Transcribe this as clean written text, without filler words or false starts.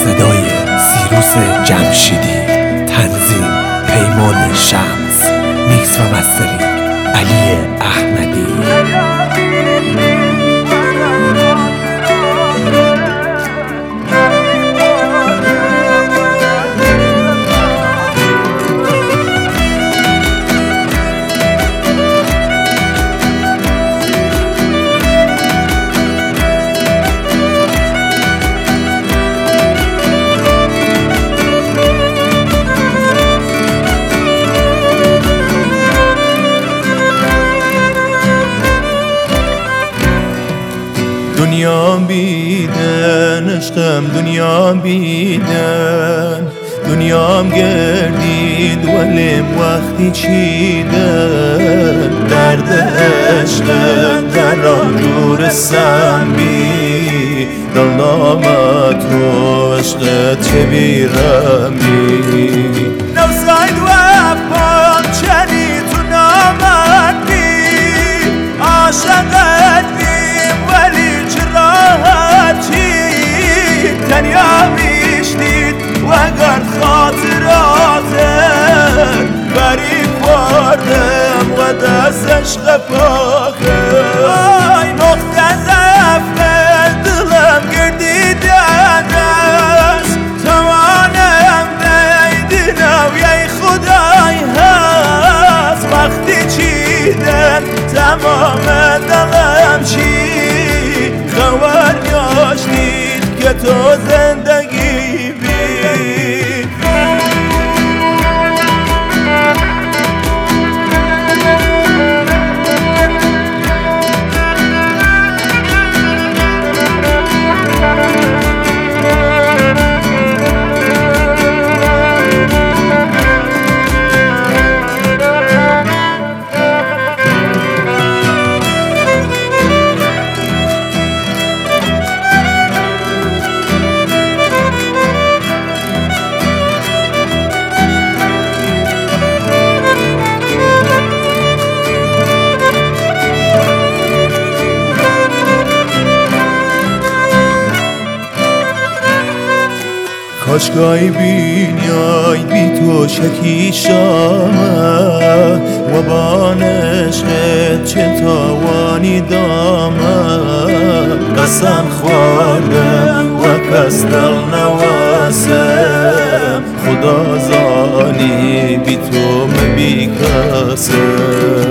صدای سیروس جمشیدی، تنظیم پیمان شمس، میکس و مسترینگ علی احمدی. دنیا بیدن عشقم، دنیا بیدن، دنیام گردید ولیم وقتی چیدن. درد عشقم در آجور سمی، دلنامت رو عشقت چه بیرمی. نوزاید و پانچنی تو نامردی، عاشقت تنیا میشنید و اگر خاطراتت بری کردم و دست عشق پاکم. آی نقطه ضعف دلم گردیدن است، توانم بیدنم یای خدای هست. وقتی چیدن تمام دلم چی خبر یاشتید که تو زندگی بی. کاشگاهی بینیای بی تو شکی شامه و با عشقت چه تاوانی دامه. قسم خوردم و کس دل نواسم، خدا زانی بی تو مبی کسم.